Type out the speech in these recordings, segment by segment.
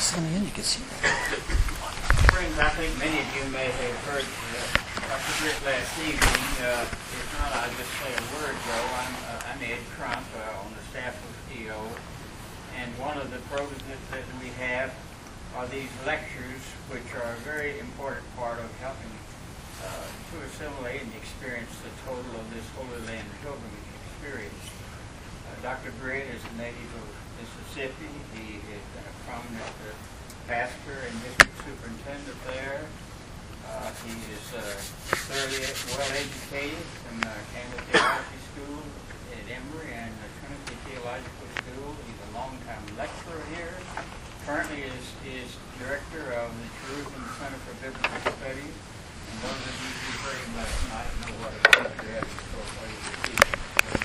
Friends, I think many of you may have heard Dr. Britt last evening. If not, I'll just say a word, though. I'm Ed Crump on the staff of EO, and one of the programs that we have are these lectures, which are a very important part of helping to assimilate and experience the total of this Holy Land pilgrimage experience. Dr. Britt is a native of Mississippi. He has been a prominent pastor and district superintendent there. He is thoroughly well educated from Campbell Theology School at Emory and the Trinity Theological School. He's a longtime lecturer here. Currently is director of the Jerusalem Center for Biblical Studies. And those of you who heard him last night know what a teacher has in store for you this evening.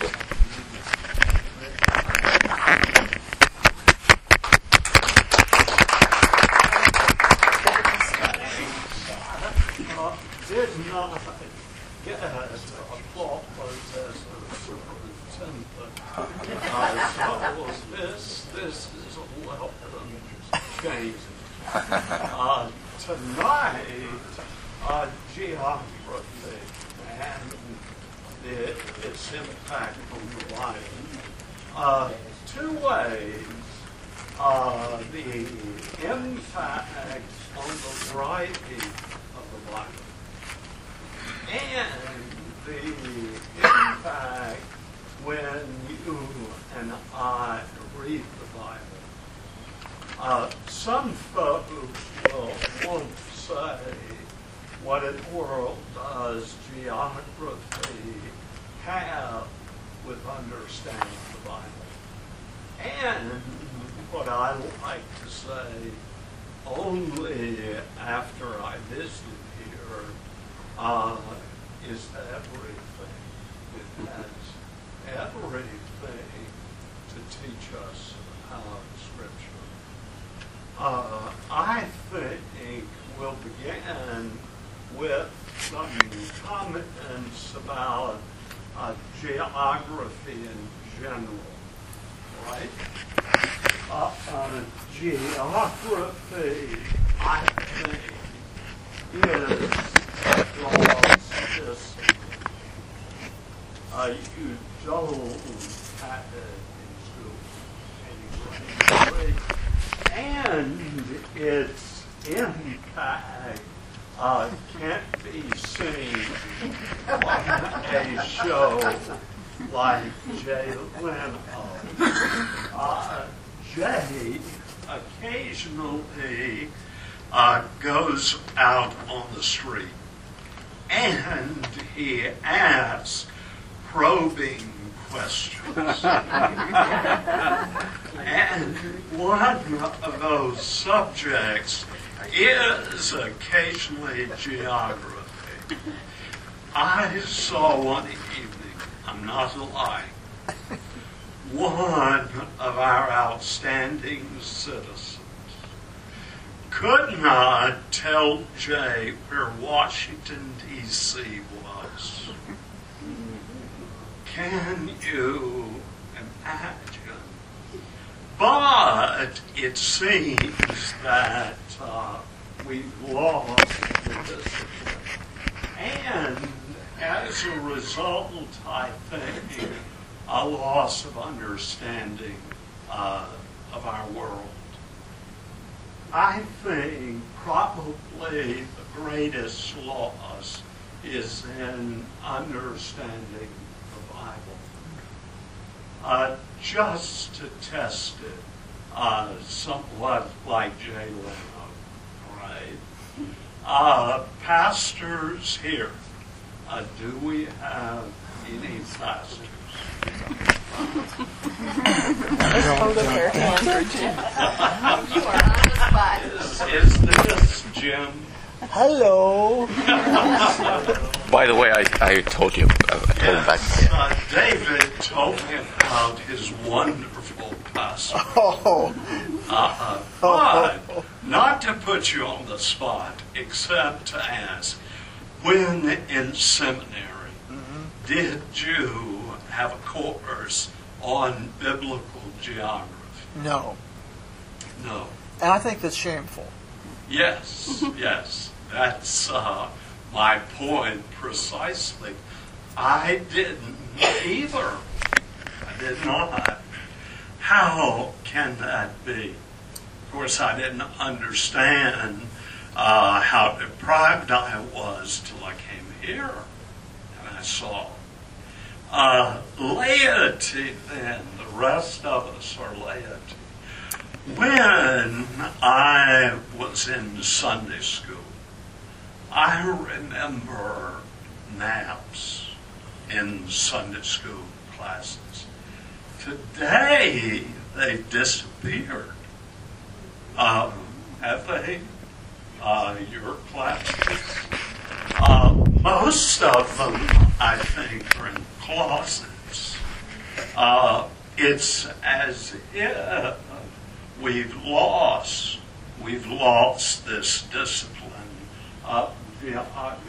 Did not get applause as a superintendent. So this is a welcome change. Tonight, geography and its impact on the Bible. Two ways. The impact on the writing of the Bible and the impact when you and I read the Bible. Some folks will want to say, what in the world does geography have with understanding the Bible? And what I like to say, only after I visited here, is everything. It has everything to teach us about Scripture. I think we'll begin with some comments about geography in general, right? Geography, I think, is you don't have it in school anyway. And its impact can't be seen on a show like Jay Leno. Jay occasionally goes out on the street and he asks probing questions. And one of those subjects is occasionally geography. I saw one evening, I'm not lying, one of our outstanding citizens could not tell Jay where Washington, D.C. was. Can you imagine? But it seems that we've lost the discipline. And as a result, I think, a loss of understanding of our world. I think probably the greatest loss is in understanding the Bible. Just to test it, somewhat like Jay Leno, right? Pastors here, do we have any pastors? You are on the spot. Is this Jim? Hello. By the way, I told you. I told him back. David told me about his wonderful pastor. But not to put you on the spot, except to ask, when in seminary, did you have a course on biblical geography? No. No. And I think that's shameful. Yes, yes. That's my point precisely. I didn't either. I did not. How can that be? Of course, I didn't understand how deprived I was till I came here and I saw. Laity, then, the rest of us are laity. When I was in Sunday school, I remember naps in Sunday school classes. Today, they disappeared. Have they? Your classes? Most of them, I think, are in closets. It's as if we've lost this discipline of geography.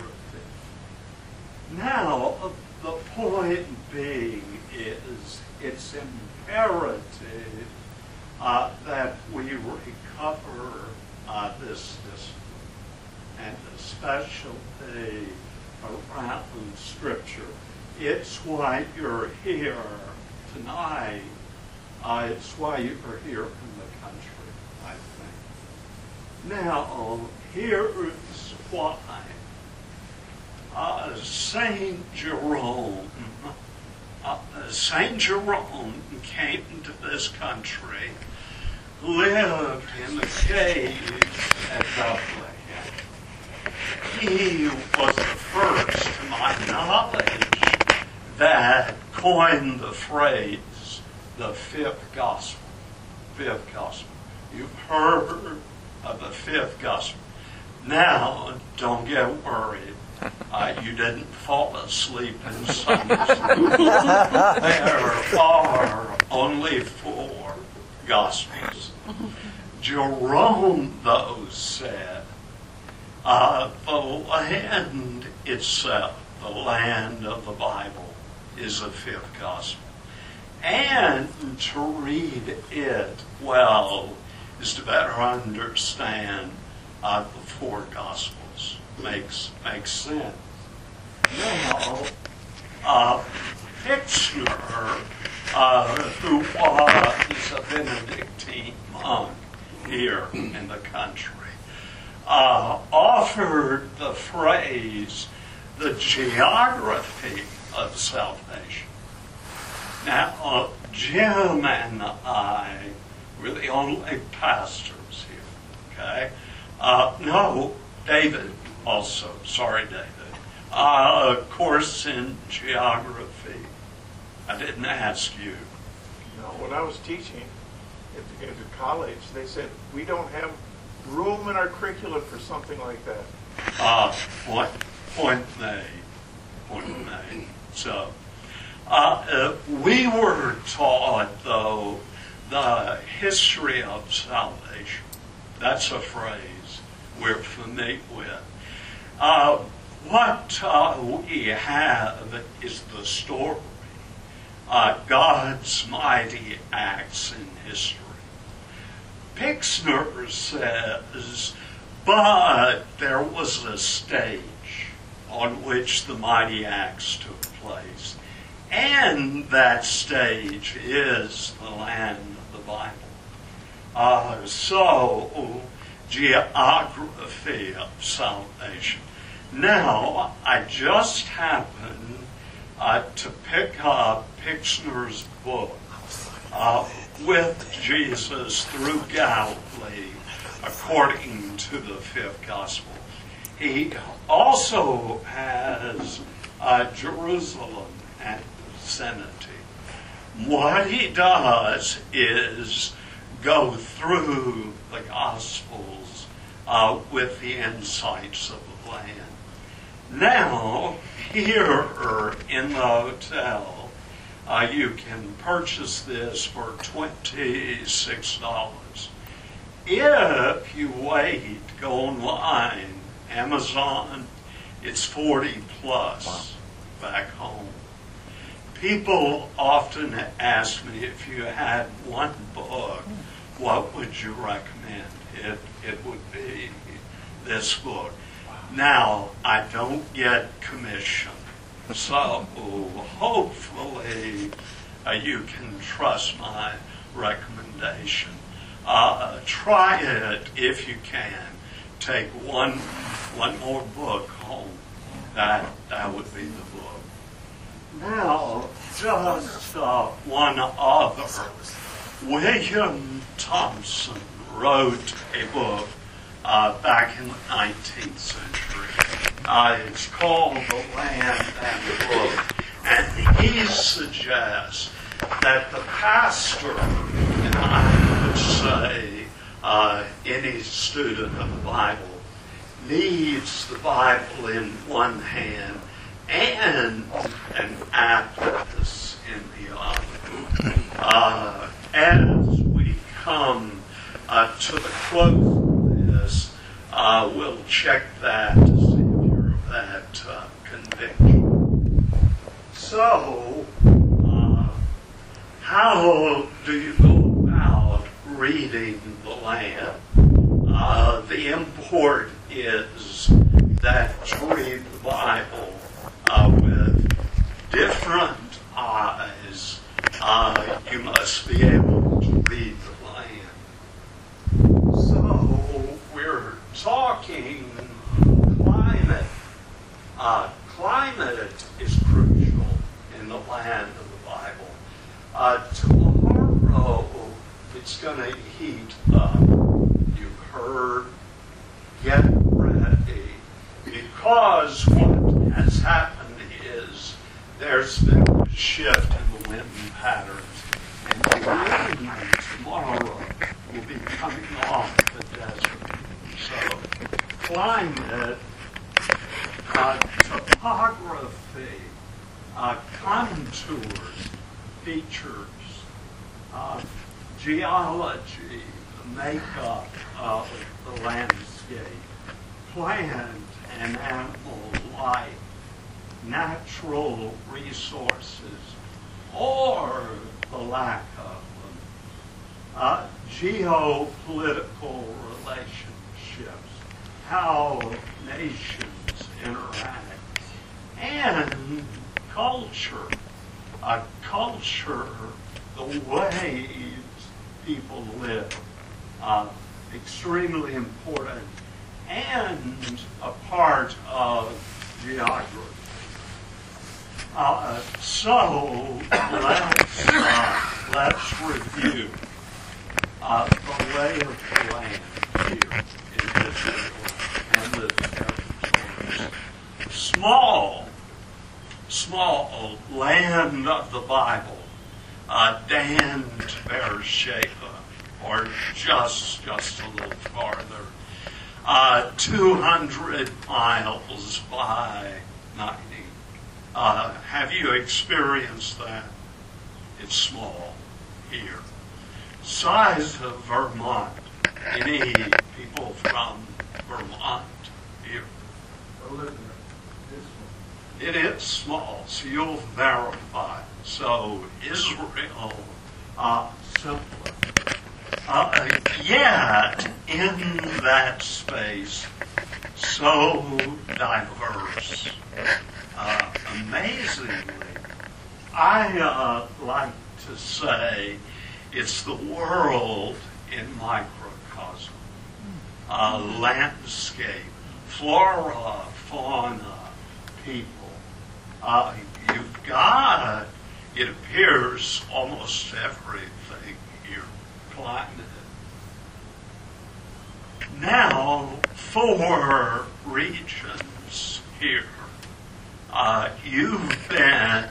Now, the point being is it's imperative that we recover this discipline, and especially around Scripture. It's why you're here tonight. It's why you're here in the country, I think. Now, here's why. Saint Jerome came to this country, lived in the cave at Bethlehem. He was the first, to my knowledge, that coined the phrase, the fifth gospel. Fifth gospel. You've heard of the fifth gospel. Now, don't get worried. You didn't fall asleep in Sunday school. There are only 4 gospels. Jerome, though, said, the land itself, the land of the Bible, is the fifth gospel. And to read it well is to better understand the 4 gospels. Makes sense. Now, Pixner, who was a Benedictine monk here in the country, offered the phrase, the geography of salvation. Now, Jim and I were the only pastors here, okay? No, David also. Sorry, David. A course in geography. I didn't ask you. No, when I was teaching at the college, they said, we don't have room in our curriculum for something like that. Point made. Point made. So, we were taught, though, the history of salvation. That's a phrase we're familiar with. What we have is the story, God's mighty acts in history. Pixner says, but there was a stage on which the mighty acts took place, and that stage is the land of the Bible. So, geography of salvation. Now, I just happened to pick up Pixner's book, With Jesus Through Galilee, according to the fifth gospel. He also has Jerusalem and vicinity. What he does is go through the Gospels with the insights of the land. Now, here in the hotel, you can purchase this for $26. If you wait, go online, Amazon, it's 40 plus back home. People often ask me, if you had one book, what would you recommend? it would be this book. Now, I don't get commission, so hopefully you can trust my recommendation. Try it if you can. Take one more book home. That would be the book. Now, just one other. William Thompson wrote a book back in the 19th century. It's called The Land and the Book. And he suggests that the pastor, and I would say any student of the Bible, needs the Bible in one hand and an atlas in the other. As we come to the close of this, we'll check that to see if you're of that conviction. So, how do you go about reading the land? The import is that to read the Bible with different eyes, you must be able to read the land. So, we're talking climate. Climate is crucial in the land of the Bible. Tomorrow, it's going to heat up. You've heard, get ready, because what has happened is there's been a shift in the wind patterns, and the wind tomorrow will be coming off the desert. So, climate, topography, contours, features, geology, the makeup of the landscape, plant and animal life, natural resources, or the lack of them, geopolitical relationships, how nations interact, and culture. Culture, the ways people live, extremely important, and a part of geography. So let's review the lay of the land here in Israel and the territories. Small land of the Bible, Dan to Beersheba, or just a little farther, 200 miles by 90. Have you experienced that? It's small here. Size of Vermont. Any people from Vermont here? It is small, so you'll verify. So Israel, simpler. Yet, in that space, so diverse. Amazingly, I like to say it's the world in microcosm. Landscape, flora, fauna, people. You've got, it appears, almost everything here. Climate. Now, 4 regions here. You've been,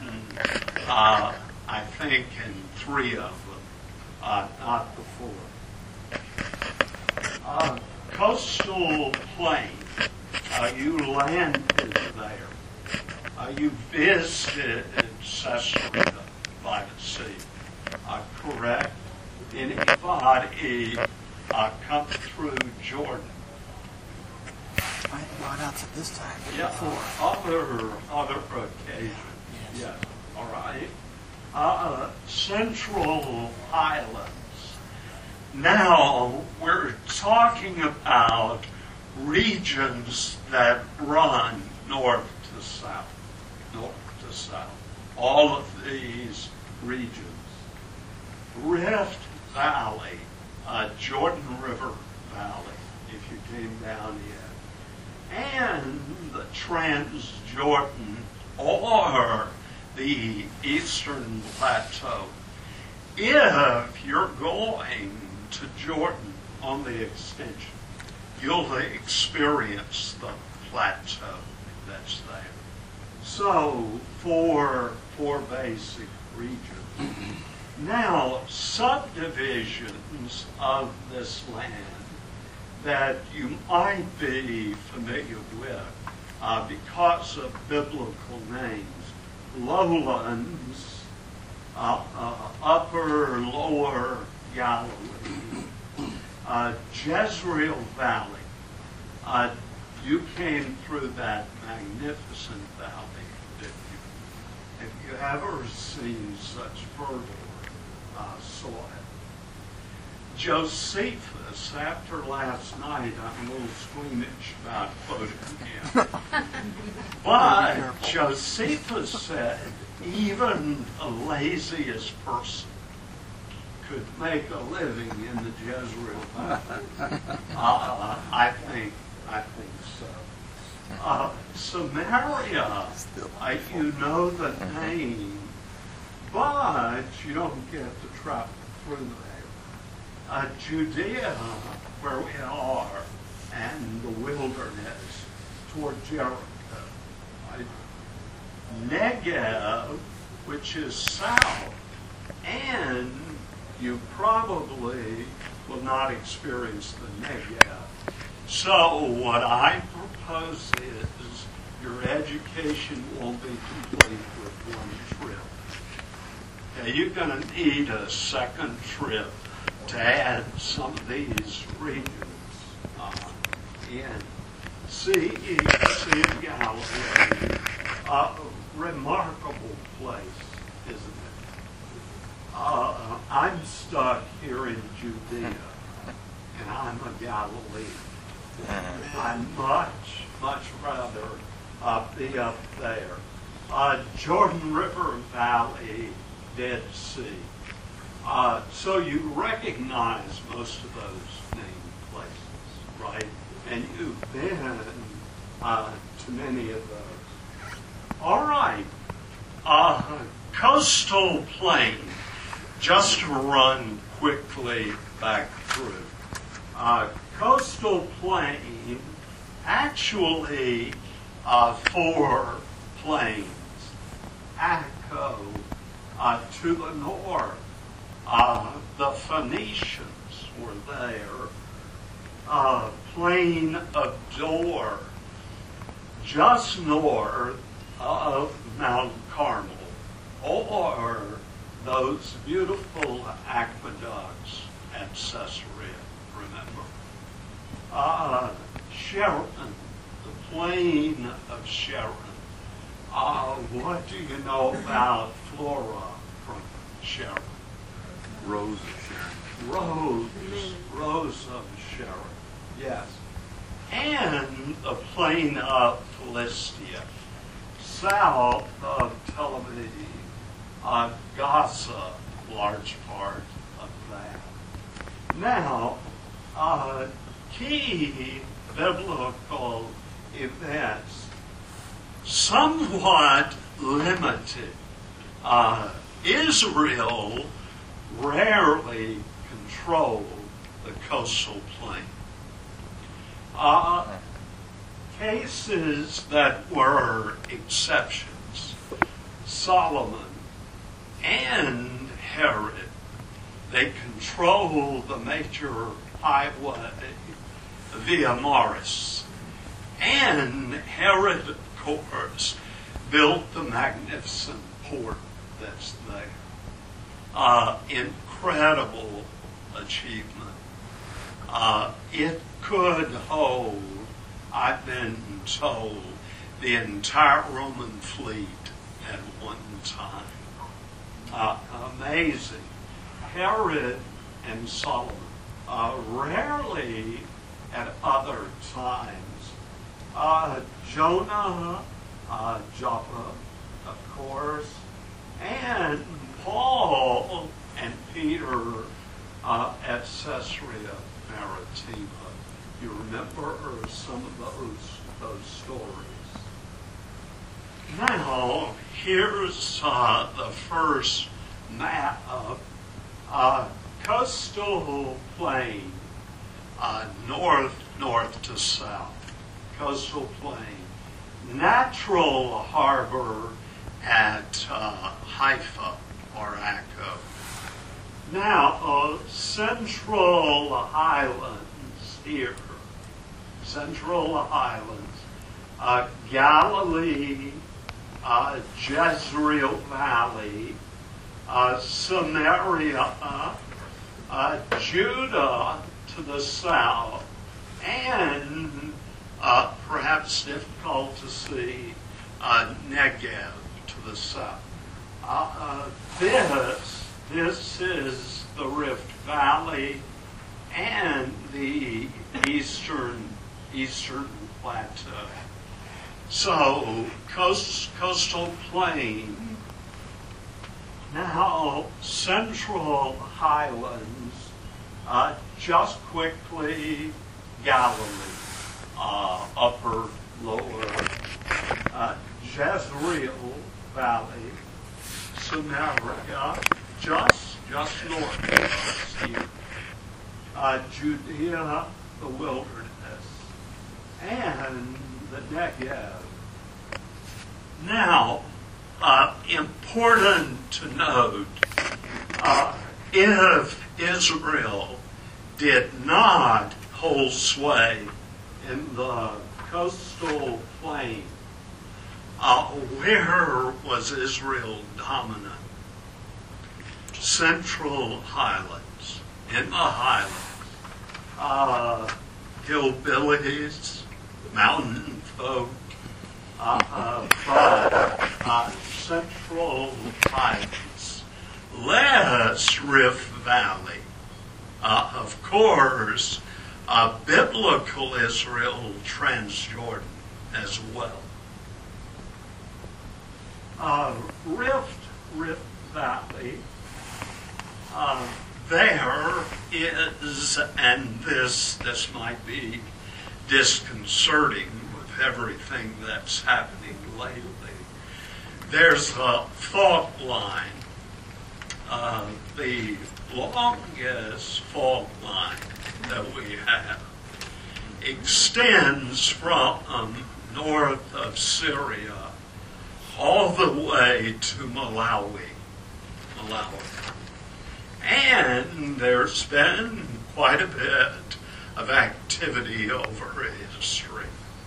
I think, in 3 of them, not the 4th. Coastal plain. You landed there. You visited Caesarea by the sea. Correct? Anybody come through Jordan? Not out to this time. Yeah, other occasions. Yes. All right. Central Highlands. Now, we're talking about regions that run north to south, all of these regions. Rift Valley, Jordan River Valley, if you came down here, and the Transjordan or the Eastern Plateau. If you're going to Jordan on the extension, you'll experience the plateau that's there. So, four basic regions. Now, subdivisions of this land that you might be familiar with because of biblical names: lowlands, upper, lower Galilee, Jezreel Valley. You came through that magnificent valley, didn't you? Have you ever seen such fertile soil? Josephus, after last night, I'm a little squeamish about quoting him. But Josephus said even the laziest person could make a living in the Jezreel Valley. I think so. Samaria, you know the name, but you don't get to travel through there. Judea, where we are, and the wilderness toward Jericho. Negev, which is south, and you probably will not experience the Negev. So what I propose is your education won't be complete with one trip. Okay, you're going to need a second trip to add some of these regions in. Sea of Galilee, a remarkable place, isn't it? I'm stuck here in Judea, and I'm a Galilean. I'd much rather be up there. Jordan River Valley, Dead Sea. So you recognize most of those named places, right? And you've been to many of those. All right. Coastal plain, just to run quickly back through. Coastal plain, actually four plains. Akko to the north. The Phoenicians were there. Plain of Dor, just north of Mount Carmel, or those beautiful aqueducts at Caesarea, remember? Sharon, the plain of Sharon. What do you know about Flora from Sharon? Rose of Sharon. Rose of Sharon, yes. And the plain of Philistia, south of Tel Aviv, Gaza, large part of that. Now, key biblical events, somewhat limited. Israel rarely controlled the coastal plain. Cases that were exceptions, Solomon and Herod, they controlled the major highway via Morris. And Herod, of course, built the magnificent port that's there. Incredible achievement. It could hold, I've been told, the entire Roman fleet at one time. Amazing. Herod and Solomon, rarely at other times. Jonah, Joppa, of course, and Paul and Peter at Caesarea Maritima. You remember some of those stories. Now, here's the first map of coastal plain, north to south. Coastal plain. Natural harbor at Haifa or Akko. Now, Central Highlands here. Central Highlands. Galilee, Jezreel Valley, Samaria, Judah to the south, and perhaps difficult to see, Negev to the south. This is the Rift Valley and the eastern plateau. So, coastal plain. Now, Central Highlands, just quickly, Galilee, upper, lower, Jezreel Valley, Samaria, just north of us here, Judea, the wilderness, and the Negev. Now, important to note, if Israel did not hold sway in the coastal plain, where was Israel dominant? Central Highlands, in the Highlands, hillbillies, mountain folk, but Central Highlands, less Rift Valley. Of course, biblical Israel, Transjordan as well. Rift Valley, there is, and this might be disconcerting with everything that's happening lately. There's a fault line. The longest fault line that we have extends from north of Syria all the way to Malawi. And there's been quite a bit of activity over history.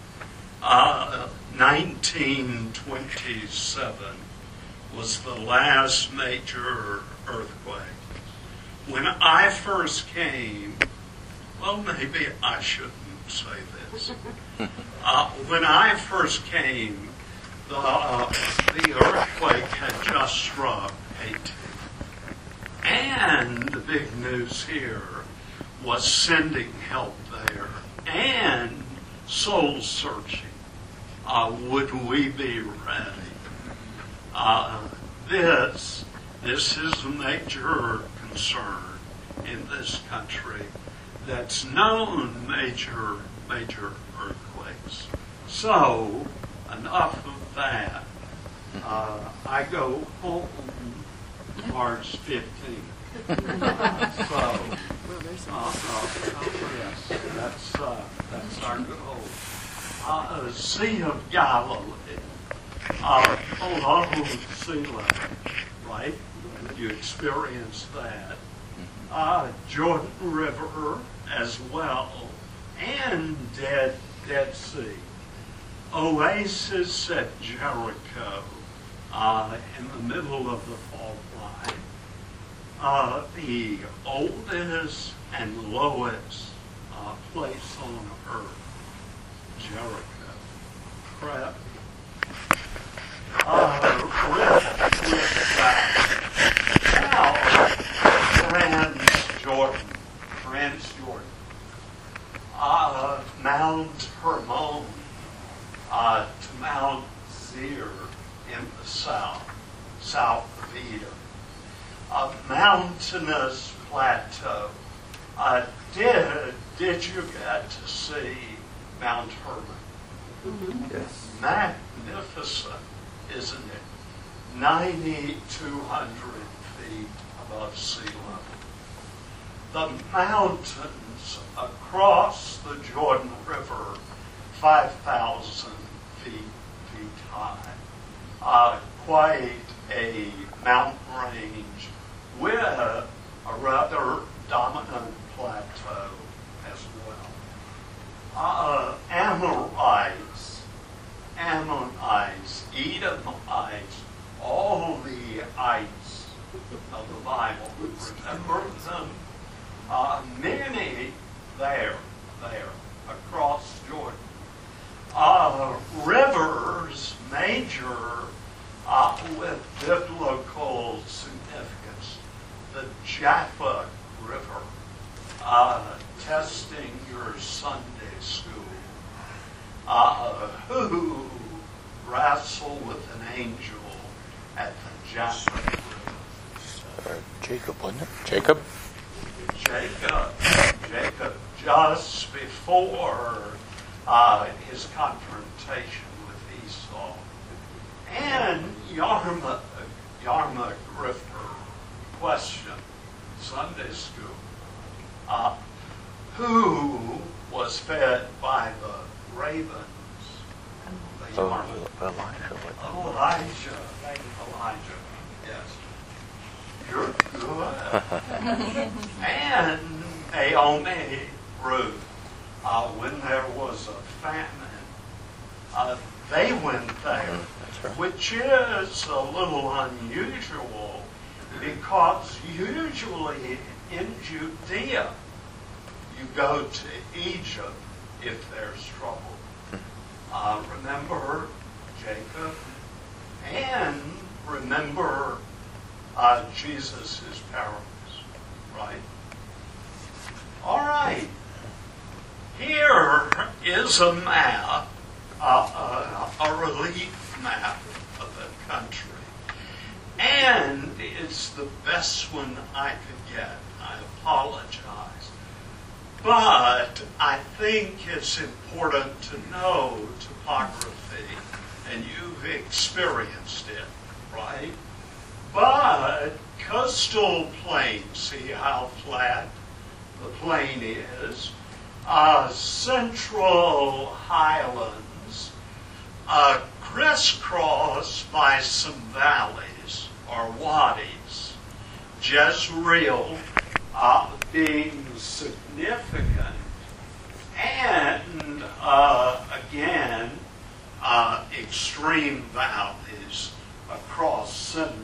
1927 was the last major earthquake. When I first came, well, maybe I shouldn't say this. When I first came, the earthquake had just struck Haiti. And the big news here was sending help there and soul searching. Would we be ready? This is a major concern in this country that's known major earthquakes. So, enough of that. I go home March 15th. Yes, that's our goal. Sea of Galilee, below sea level, right? You experience that. Jordan River as well, and Dead Sea. Oasis at Jericho, in the middle of the fault line. The oldest and lowest place on earth, Jericho. Crap. Rift Valley. Now, Transjordan. in the south of Edom. A mountainous plateau. Did you get to see Mount Hermon? Yes. Magnificent, isn't it? 9,200 feet above sea level. The mountains across the Jordan River, 5,000 feet high. Quite a mountain range with a rather dominant plateau as well. Ammonites, Edomites, all the ites of the Bible. Remember them? Many there, across Jordan. Rivers, major, with biblical significance. The Jaffa River, testing your Sunday school. Who wrestled with an angel at the Jaffa River? Jacob, wasn't it? Jacob? Jacob, just before his confrontation with Esau. And Yarmuk Grifter, question, Sunday school. Who was fed by the ravens? The Yarmuk. Elijah, yes. You're good. And Naomi, Ruth, when there was a famine, they went there, which is a little unusual because usually in Judea you go to Egypt if there's trouble. Remember Jacob, and remember Jesus' parables, right? All right. Here is a map, a relief map of the country. And it's the best one I could get. I apologize. But I think it's important to know topography, and you've experienced it, right? But coastal plain, see how flat the plain is? Central highlands, crisscrossed by some valleys or wadis. Jezreel being significant, and again, extreme valleys across central.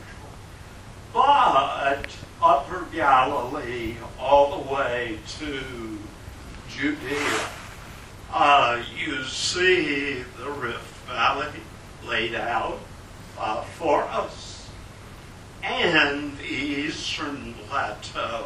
But Upper Galilee all the way to Judea, you see the Rift Valley laid out for us, and the Eastern Plateau.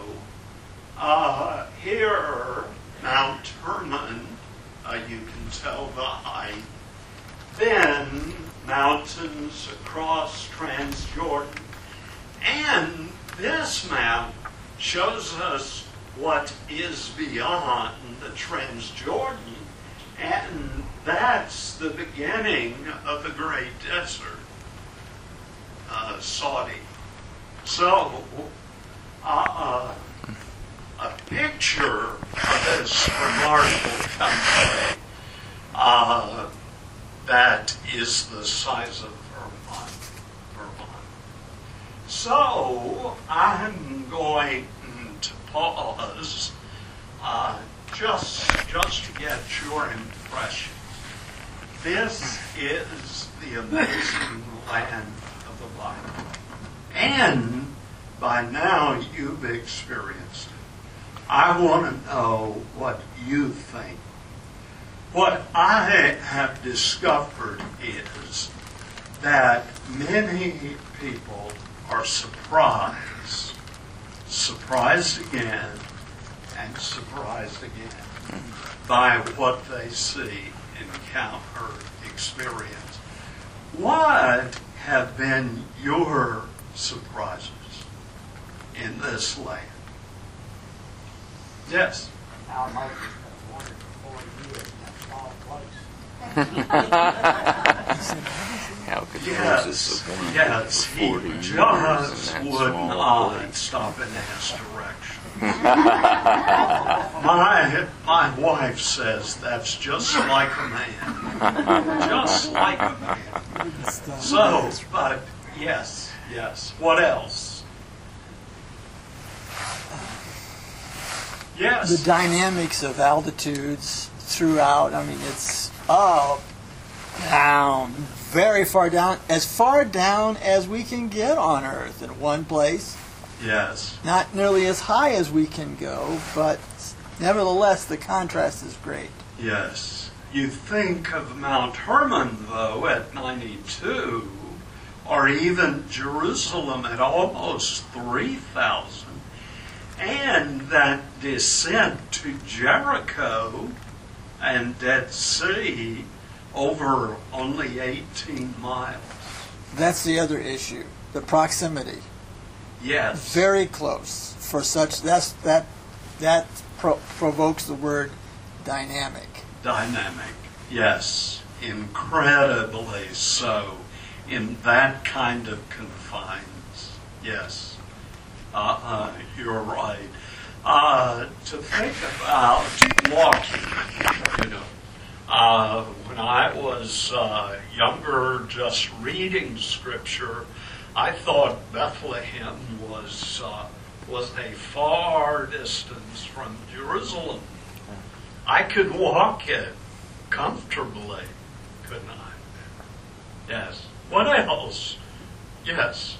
Here, Mount Hermon, you can tell the height. Then mountains across Transjordan. And this map shows us what is beyond the Transjordan, and that's the beginning of the Great Desert, Saudi. So, a picture of this remarkable country that is the size of Vermont. So, I'm going to pause just to get your impression. This is the amazing land of the Bible. And by now you've experienced it. I want to know what you think. What I have discovered is that many people are surprised again, and surprised again by what they see, encounter, experience. What have been your surprises in this land? Yes. Our Moses was wandered for 40 years in that small place. How could Yes, Moses have wandered yes, for he 40 years just in that would small not place? stop and ask direction. My wife says that's just like a man. Just like a man. So, but yes. What else? Yes. The dynamics of altitudes throughout. I mean, it's up, down, very far down, as far down as we can get on Earth in one place. Yes. Not nearly as high as we can go, but nevertheless, the contrast is great. Yes. You think of Mount Hermon, though, at 92, or even Jerusalem at almost 3,000, and that descent to Jericho and Dead Sea over only 18 miles. That's the other issue, the proximity. Yes. Very close for such. That provokes the word dynamic. Dynamic. Yes. Incredibly so. In that kind of confines. Yes. You're right. To think about walking, when I was younger, just reading Scripture, I thought Bethlehem was a far distance from Jerusalem. I could walk it comfortably, couldn't I? Yes. What else? Yes.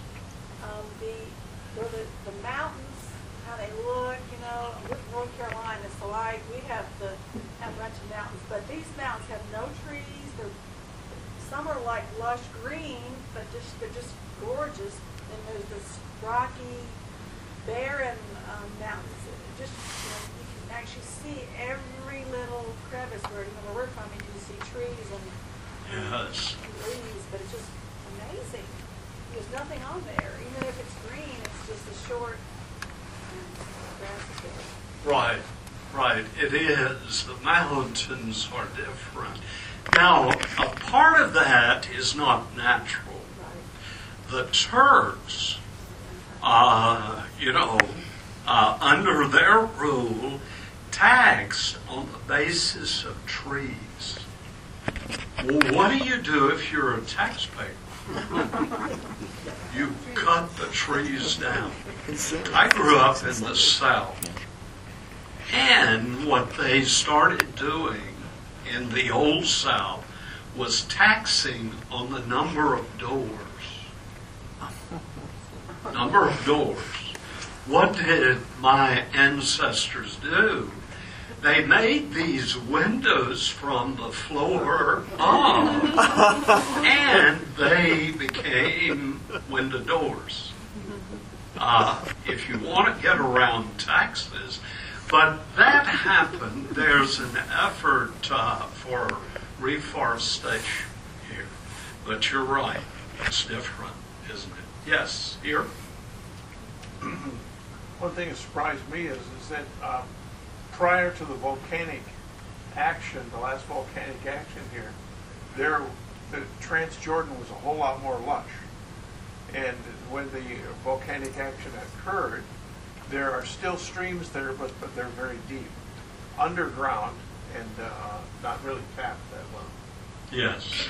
The mountains, how they look, with North Carolina, so we have a bunch of mountains, but these mountains have no trees. Some are like lush green, but they're just gorgeous. And there's this rocky, barren mountains. You can actually see every little crevice where we're from. You see trees and Yes. leaves, but it's just amazing. There's nothing on there. Even if it's green, it's just a short grass is there. Right. It is. The mountains are different. Now, a part of that is not natural. The Turks, under their rule, taxed on the basis of trees. Well, what do you do if you're a taxpayer? You cut the trees down. I grew up in the South. And what they started doing in the Old South was taxing on the number of doors. Number of doors. What did my ancestors do? They made these windows from the floor up, and they became window doors. If you want to get around taxes, but that happened. There's an effort for reforestation here. But you're right. It's different, isn't it? Yes, here? One thing that surprised me is that prior to the volcanic action, the last volcanic action here, the Transjordan was a whole lot more lush. And when the volcanic action occurred, there are still streams there, but they're very deep, underground, and not really tapped that well. Yes.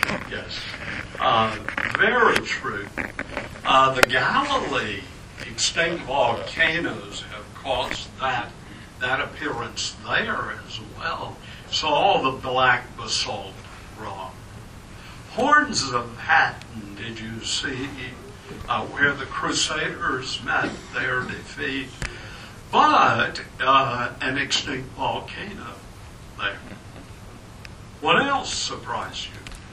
Very true. The Galilee extinct volcanoes have caused that appearance there as well. So all the black basalt rock. Horns of Hattin, did you see where the Crusaders met their defeat? But an extinct volcano there. What else surprised you?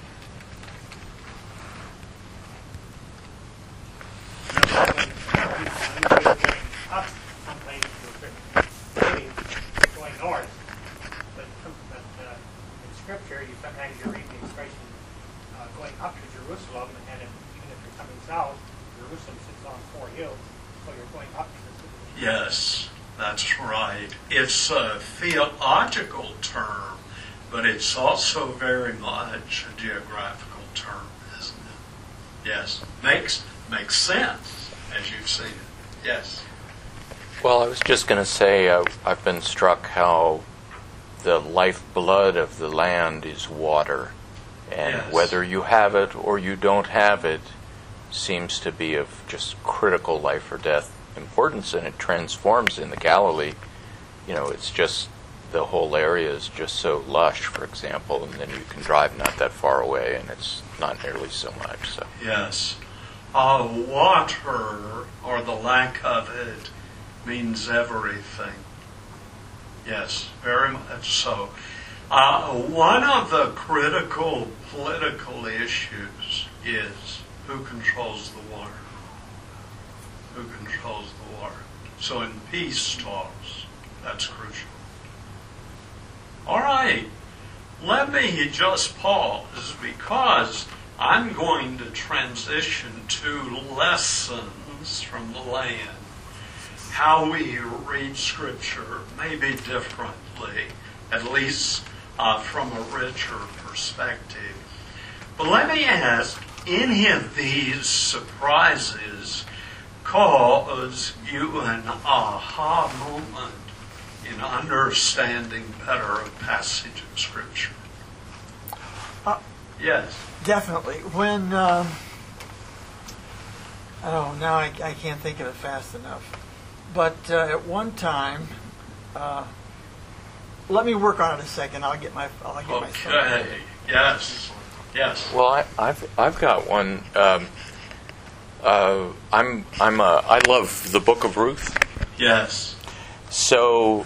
Up someplace going north, but in Scripture, sometimes you read the expression going up to Jerusalem, and you south, Jerusalem sits on 4 hills, so you're going up to the Yes, that's right. It's a theological term, but it's also very much a geographical term, isn't it? Yes, makes sense as you've seen it. Yes. Well, I was just going to say, I've been struck how the lifeblood of the land is water. And Yes. whether you have it or you don't have it seems to be of just critical life or death importance, and it transforms in the Galilee. You know, it's just, the whole area is just so lush, for example, and then you can drive not that far away and it's not nearly so much. So. Yes. Water, or the lack of it, means everything. Yes, very much so. One of the critical political issues is who controls the water. Who controls the water. So in peace talks, that's crucial. All right, let me just pause because I'm going to transition to lessons from the land. How we read Scripture may be differently, at least from a richer perspective. But let me ask, any of these surprises cause you an aha moment in understanding better a passage of Scripture? Yes. Definitely. When, now I can't think of it fast enough. But at one time, let me work on it a second. I'll get my. Okay. Yes. Yes. Well, I've got one. I love the Book of Ruth. Yes. So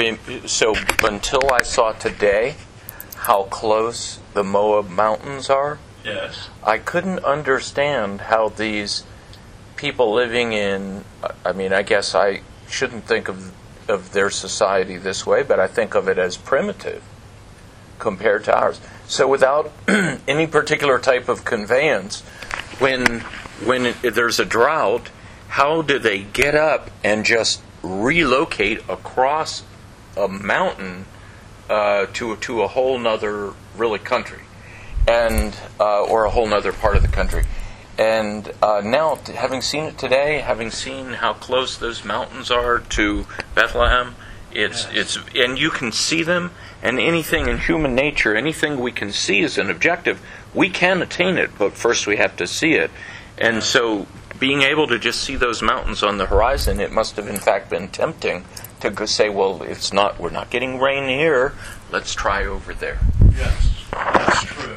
until I saw today how close the Moab Mountains are, Yes. I couldn't understand how these people living in, I mean, I guess I shouldn't think of their society this way, but I think of it as primitive compared to ours. So without any particular type of conveyance, when there's a drought, how do they get up and just relocate across a mountain to a whole nother really country, and or a whole nother part of the country? And now, having seen it today, having seen how close those mountains are to Bethlehem, it's and you can see them. And anything in human nature, anything we can see as an objective, we can attain it, but first we have to see it. And so, being able to just see those mountains on the horizon, it must have in fact been tempting to go say, well, we're not getting rain here. Let's try over there. Yes, that's true.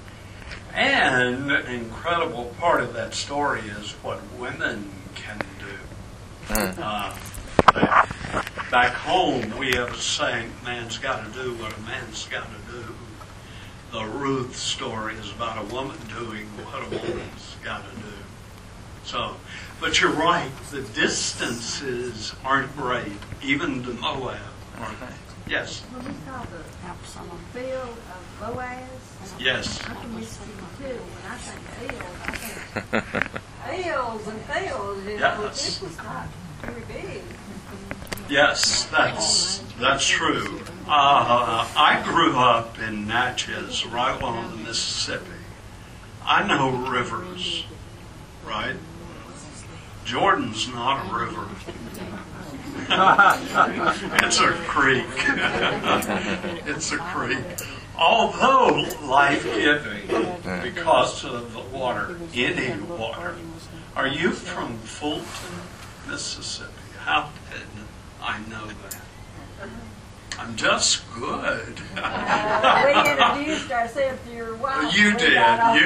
And an incredible part of that story is what women can do. Back home, we have a saying, man's got to do what a man's got to do. The Ruth story is about a woman doing what a woman's got to do. So, but you're right, the distances aren't great, even to Moab, aren't they? Yes. When we saw the field of Boaz, Yes. how can we see the field? When I think field, I think fields and fields. You know, Yes. this was not very big. Yes, that's true. I grew up in Natchez, right along the Mississippi. I know rivers, right? Jordan's not a river. It's a creek. It's a creek. Although life-giving because of the water, any water. Are you from Fulton, Mississippi? How did I know that? I'm just good. We introduced ourselves to your wife. You did.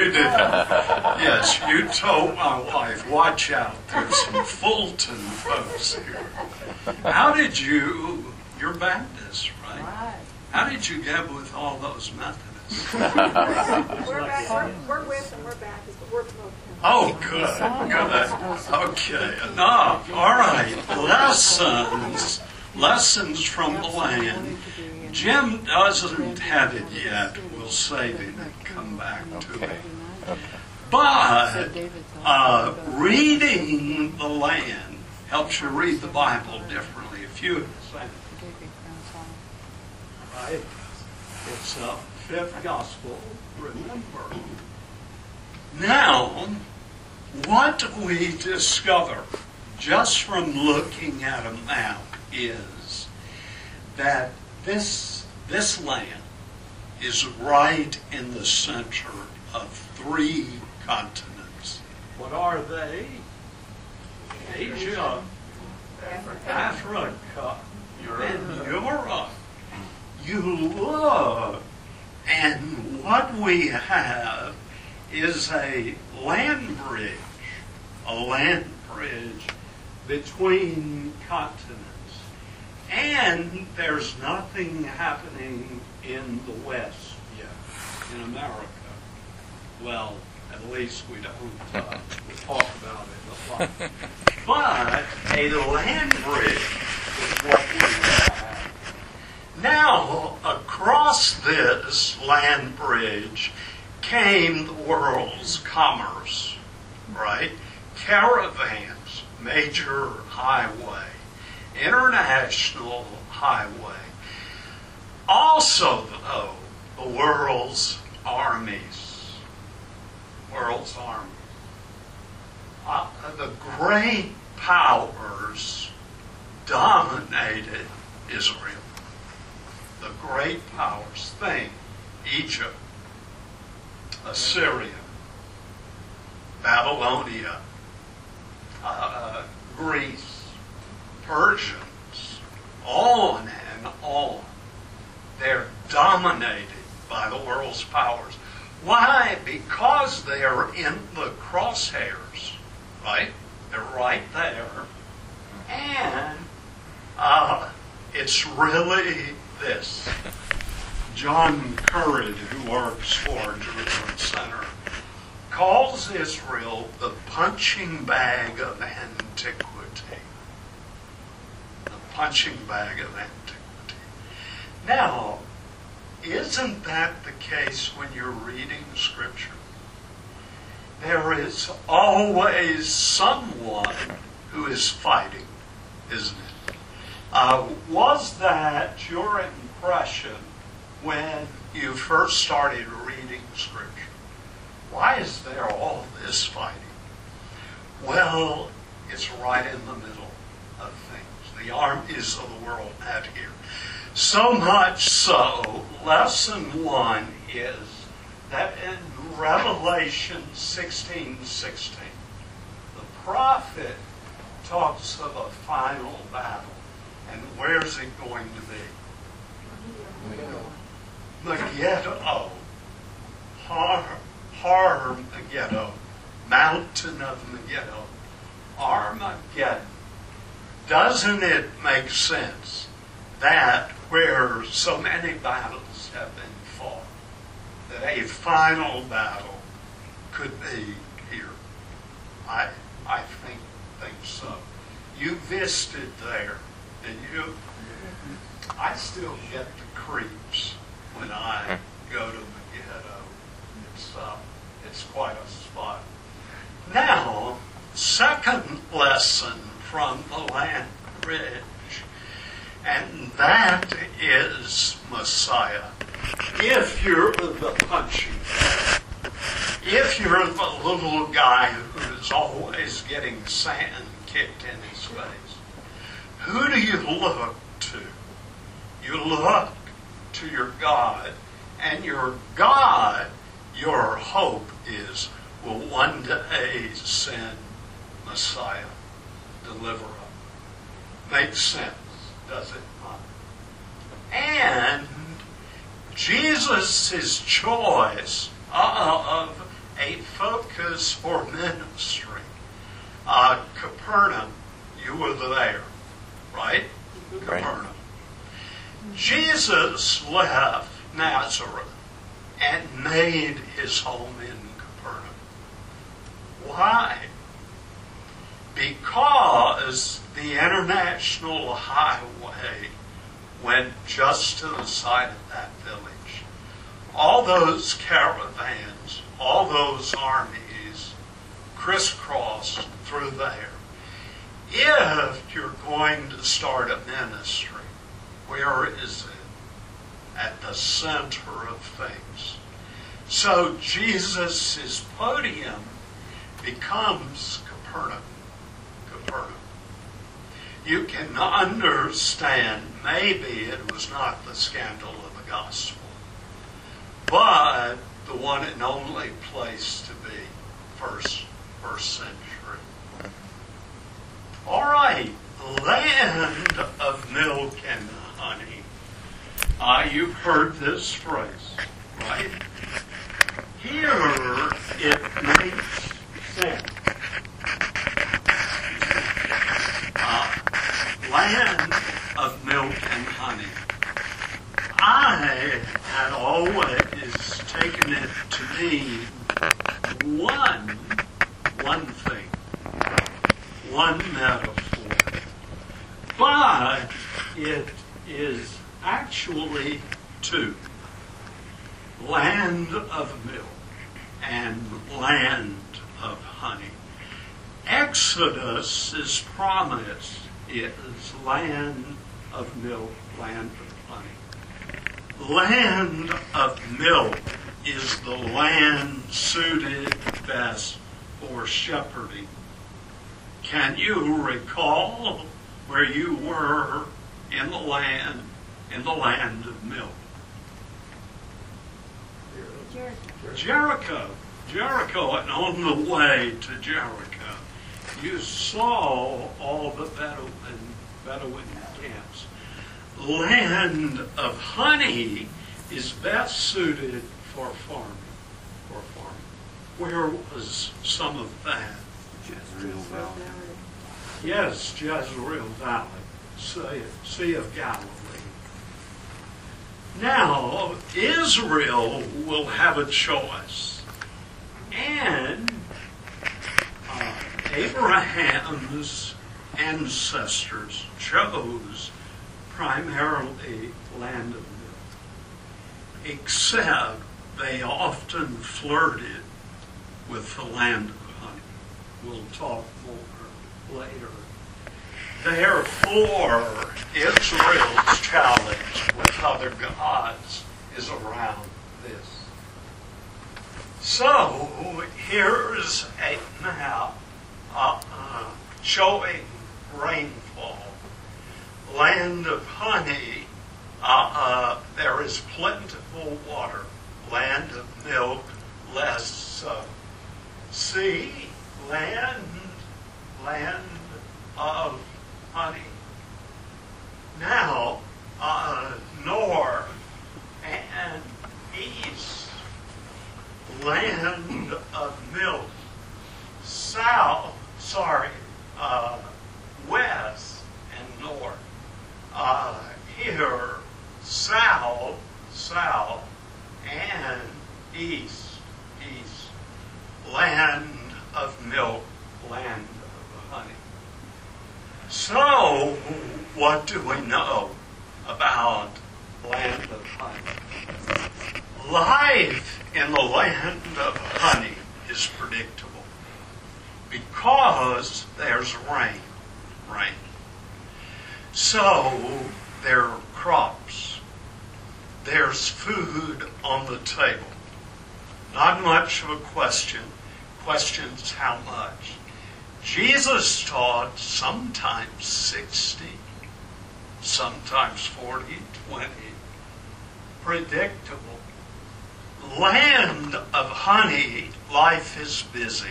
Yes, you told my wife, watch out, there's some Fulton folks here. How did you're Baptist, right? Right. How did you get with all those Methodists? We're with and we're Baptist, but we're both. Oh, good. Okay, enough. All right, lessons from the land. Jim doesn't have it yet. We'll save him and come back to it. Okay. But reading the land helps you read the Bible differently. If you right, it's a fifth gospel. Remember. Now, what we discover just from looking at a map is that this land is right in the center of 3 continents. What are they? Asia, Africa, and Europe. You look, and what we have is a land bridge between continents. And there's nothing happening in the West yet, in America. Well, at least we don't talk about it a lot. But a land bridge is what we have. Now, across this land bridge came the world's commerce, right? Caravans, major highway, international highway. Also, though, the world's armies. The great powers dominated Israel. The great powers. Think Egypt, Assyria, Babylonia, Greece, Persians, on and on. They're dominated by the world's powers. Why? Because they're in the crosshairs, right? They're right there. And it's really this. John Currid, who works for Jerusalem Center, calls Israel the punching bag of antiquity. The punching bag of antiquity. Now, isn't that the case when you're reading Scripture? There is always someone who is fighting, isn't it? Was that your impression when you first started reading Scripture? Why is there all this fighting? Well, it's right in the middle of things. The armies of the world out here. So much so, lesson 1 is that in Revelation 16:16, the prophet talks of a final battle. And where's it going to be? Megiddo. Har Megiddo. Mountain of Megiddo. Armageddon. Doesn't it make sense that where so many battles have been fought, that a final battle could be here? I think so. You visited there, didn't you? I still get the creeps when I go to Megiddo. It's quite a spot. Now, second lesson from the land bridge, and that is Messiah. If you're the punching bag, if you're the little guy who's always getting sand kicked in his face, who do you look to? You look to your God, and your God, your hope is, will one day send Messiah, deliverer. Makes sense, does it not? And Jesus' choice of a focus for ministry. Capernaum, you were there, right? Capernaum. Jesus left Nazareth and made his home in Capernaum. Why? Because the international highway went just to the side of that village. All those caravans, all those armies crisscross through there. If you're going to start a ministry, where is it? At the center of things. So Jesus' podium becomes Capernaum. You can understand, maybe it was not the scandal of the gospel, but the one and only place to be, first century. All right, land of milk and honey. You've heard this phrase, right? Here it makes sense. Land of milk and honey. I had always taken it to mean one thing, one metaphor. But it is actually two. Land of milk and land of honey. Exodus' promise is land of milk, land of honey. Land of milk is the land suited best for shepherding. Can you recall where you were in the land of milk? Jericho, and on the way to Jericho, you saw all the Bedouin camps. Land of honey is best suited for farming. Where was some of that? Jezreel Valley. Yes, Jezreel Valley, Sea of Galilee. Now, Israel will have a choice. And Abraham's ancestors chose primarily land of milk, except they often flirted with the land of honey. We'll talk more later. Therefore, Israel's challenge with other gods is around this. So, here's a map showing rainfall. Land of honey, there is plentiful water. Land of milk, less so. Sea, land of honey. Now, north and east, land of milk. West and north. Here, south, and east. Land of milk, land of honey. So, what do we know about land of honey? Life in the land of honey is predictable because there's rain. So, there are crops. There's food on the table. Not much of a question. Question's how much. Jesus taught sometimes 60, sometimes 40, 20. Predictable. Land of honey, life is busy.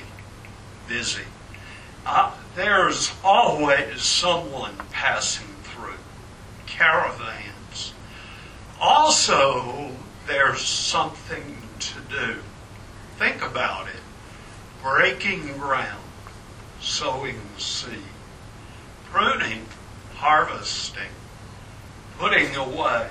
There's always someone passing through. Caravans. Also, there's something to do. Think about it. Breaking ground. Sowing seed, pruning, harvesting, putting away.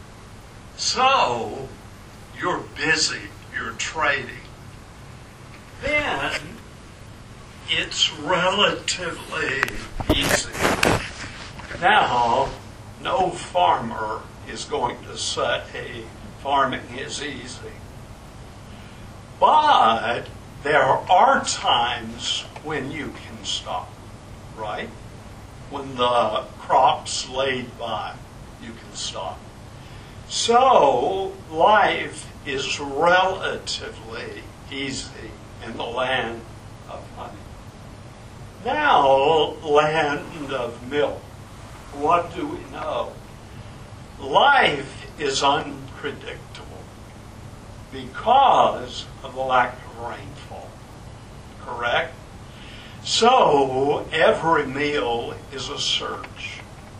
So, you're busy, you're trading. Then, it's relatively easy. Now, no farmer is going to say farming is easy. But there are times when you can stop, right? When the crop's laid by, you can stop. So life is relatively easy in the land of honey. Now, land of milk. What do we know? Life is unpredictable because of the lack of rainfall. Correct? So every meal is a search.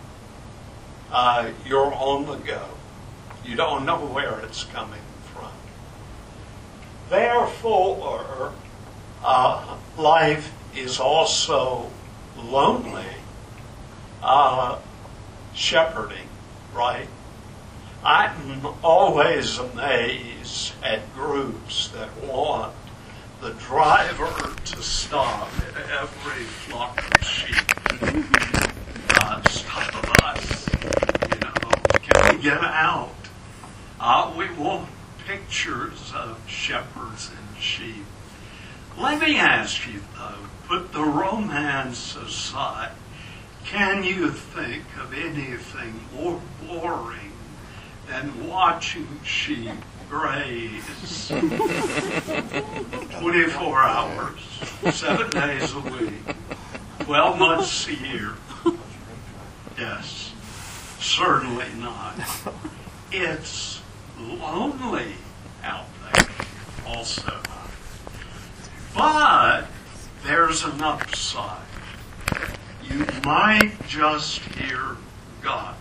You're on the go. You don't know where it's coming from. Therefore, life is also lonely, shepherding, right? I'm always amazed at groups that want the driver to stop at every flock of sheep. Stop us. Can we get out? We want pictures of shepherds and sheep. Let me ask you, though, put the romance aside. Can you think of anything more boring than watching sheep graze 24 hours, 7 days a week, 12 months a year? Yes, certainly not. It's lonely out there also. But there's an upside. You might just hear God.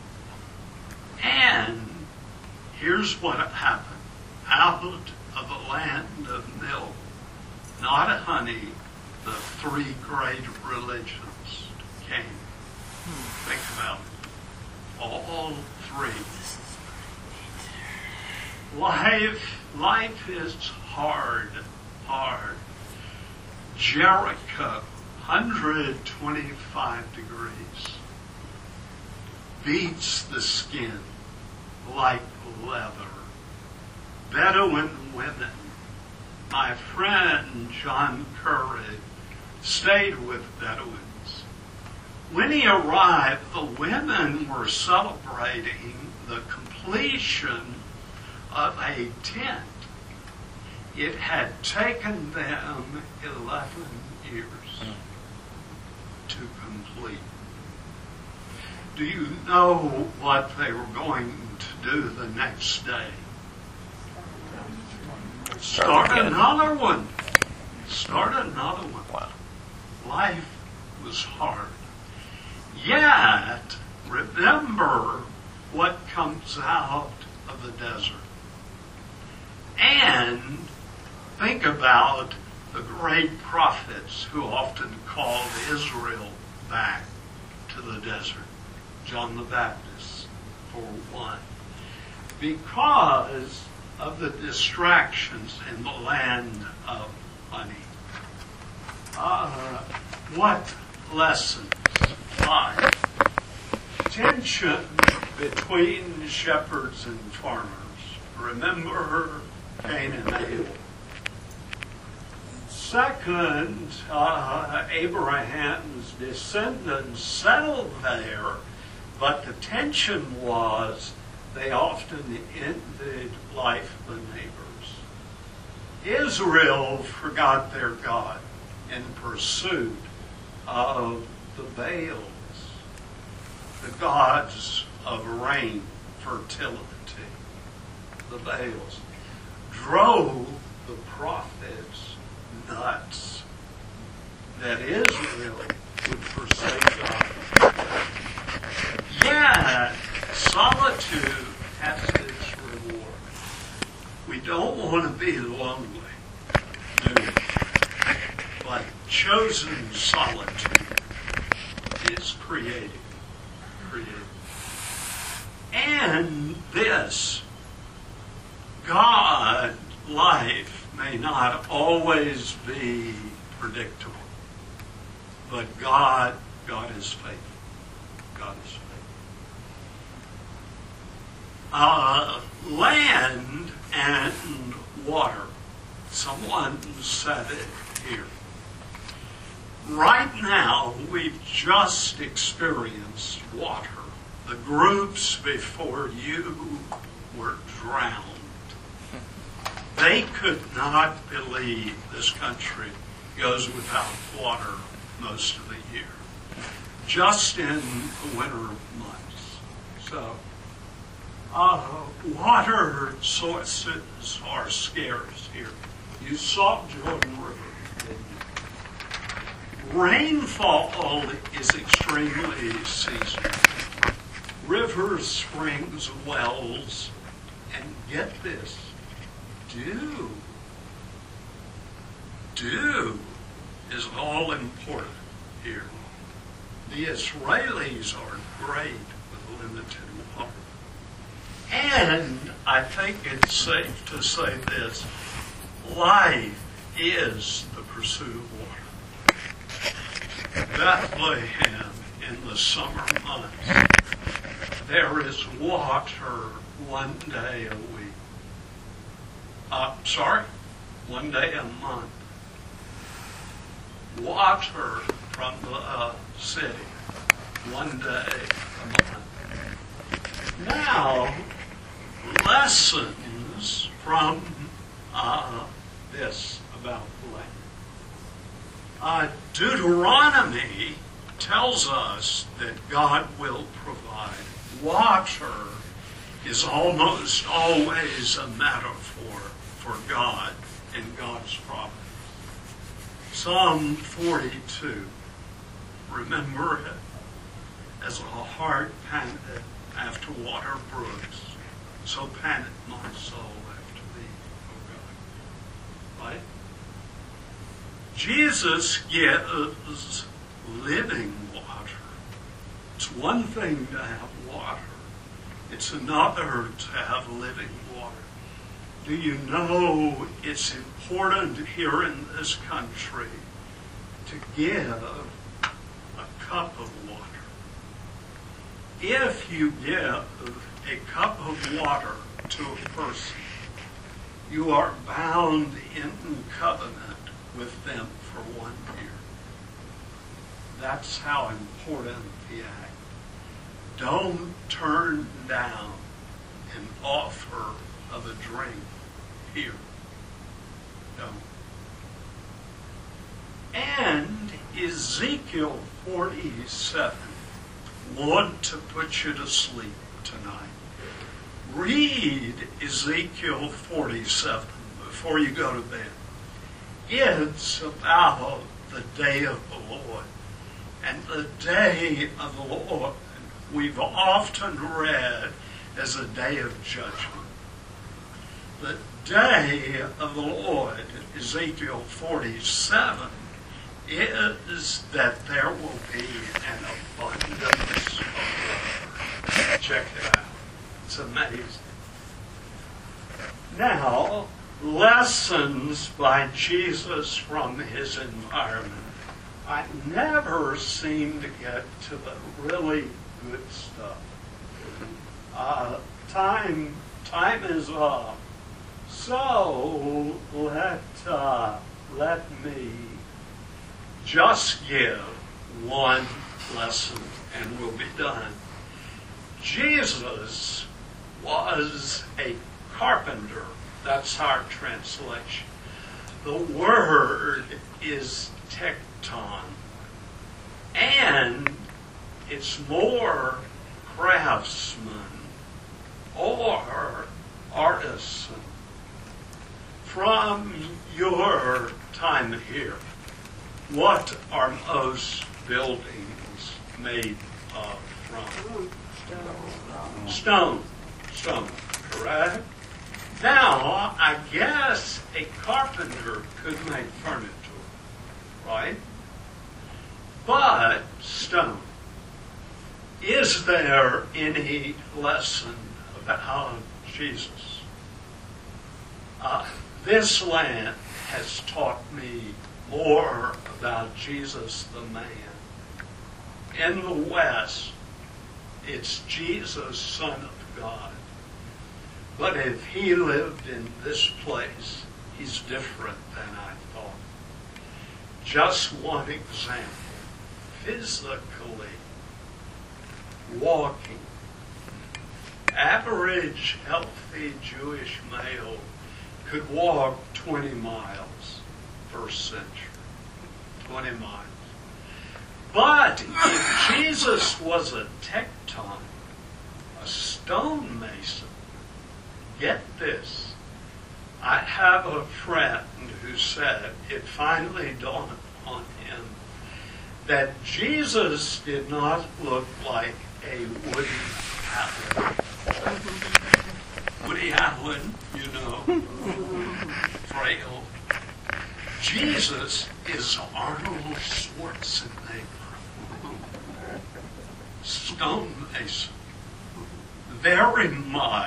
And here's what happened. Out of the land of milk, not honey, the three great religions came. Think about it. All three. Life is hard. Jericho, 125 degrees, beats the skin like leather. Bedouin women. My friend John Curry stayed with Bedouins. When he arrived, the women were celebrating the completion of a tent. It had taken them 11 years to complete. Do you know what they were going to do the next day? Start another one. Wow. Life was hard. Yet, remember what comes out of the desert. And think about the great prophets who often called Israel back to the desert. John the Baptist, for one. Because of the distractions in the land of honey. What lessons? 5. Tension between shepherds and farmers. Remember Cain and Abel. Second, Abraham's descendants settled there, but the tension was they often envied life of the neighbors. Israel forgot their God in pursuit of the Baals, the gods of rain, fertility. The Baals drove the prophets nuts that Israel would forsake God. Yet, solitude has its reward. We don't want to be lonely, do we? But chosen solitude is creative. And this, God, life may not always be predictable, but God is faithful. God is faithful. Land and water. Someone said it here. Right now, we've just experienced water. The groups before you were drowned. They could not believe this country goes without water most of the year, just in the winter months. So, water sources are scarce here. You saw Jordan River, didn't you? Rainfall is extremely seasonal. Rivers, springs, wells, and get this, dew is all important here. The Israelis are great with limited water. And I think it's safe to say this, life is the pursuit of water. Bethlehem in the summer months, there is water one day a week. One day a month. Water from the city, one day a month. Now, lessons from this about the land. Deuteronomy tells us that God will provide. Water is almost always a metaphor for God and God's providence. Psalm 42, remember it, as a heart panteth after water brooks, so panteth my soul after thee, O God. Right? Jesus gives living water. It's one thing to have water. It's another to have living water. Do you know it's important here in this country to give a cup of water? If you give a cup of water to a person, you are bound in covenant with them for 1 year. That's how important the act. Don't turn down an offer of a drink here. Don't. And Ezekiel 47, want to put you to sleep tonight. Read Ezekiel 47 before you go to bed. It's about the day of the Lord. And the day of the Lord we've often read as a day of judgment. The day of the Lord, Ezekiel 47, is that there will be an abundance of water. Check it out. It's amazing. Now, lessons by Jesus from his environment. I never seem to get to the really good stuff. Time is up. So let me just give one lesson and we'll be done. Jesus was a carpenter. That's our translation. The word is tekton. And it's more craftsman or artisan. From your time here, what are most buildings made of from? Stone, correct? Now, I guess a carpenter could make furniture, right? But stone. Is there any lesson about Jesus? This land has taught me more about Jesus the man. In the West, it's Jesus, Son of God. But if he lived in this place, he's different than I thought. Just one example. Physically walking. Average healthy Jewish male could walk 20 miles first century. 20 miles. But if Jesus was a tecton, a stonemason, get this. I have a friend who said it finally dawned on him that Jesus did not look like a Woody Allen. Woody Allen, you know, frail. Jesus is Arnold Schwarzenegger. Stonemason. Very much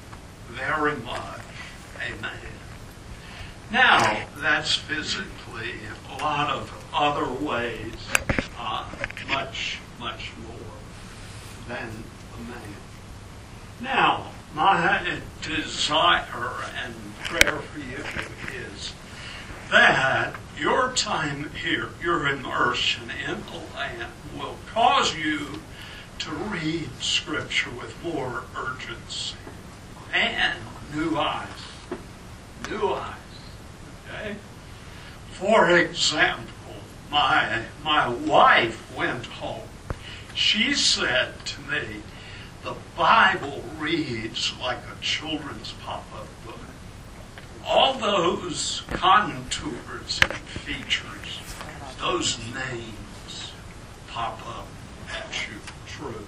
a man. Now, that's physically. A lot of other ways, much more than a man. Now, my desire and prayer for you is that your time here, your immersion in the land, will cause you to read Scripture with more urgency and new eyes. New eyes. Okay? For example, my wife went home. She said to me, the Bible reads like a children's pop-up book. All those contours and features, those names pop up at you. True.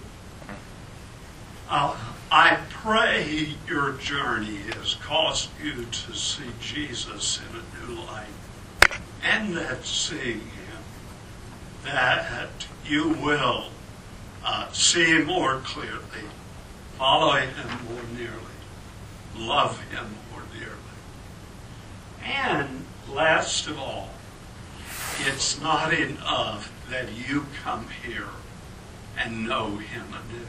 I pray your journey has caused you to see Jesus in a new light, and that seeing him, that you will see him more clearly, follow him more nearly, love him more dearly. And last of all, it's not enough that you come here and know him anew.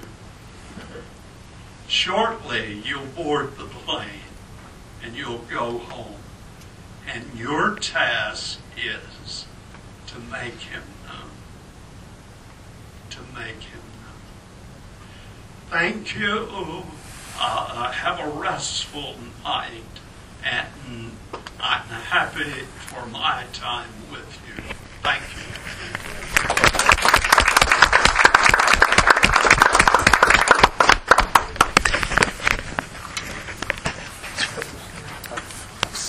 Shortly, you'll board the plane and you'll go home. And your task is to make him known. To make him known. Thank you. Have a restful night. And I'm happy for my time with you.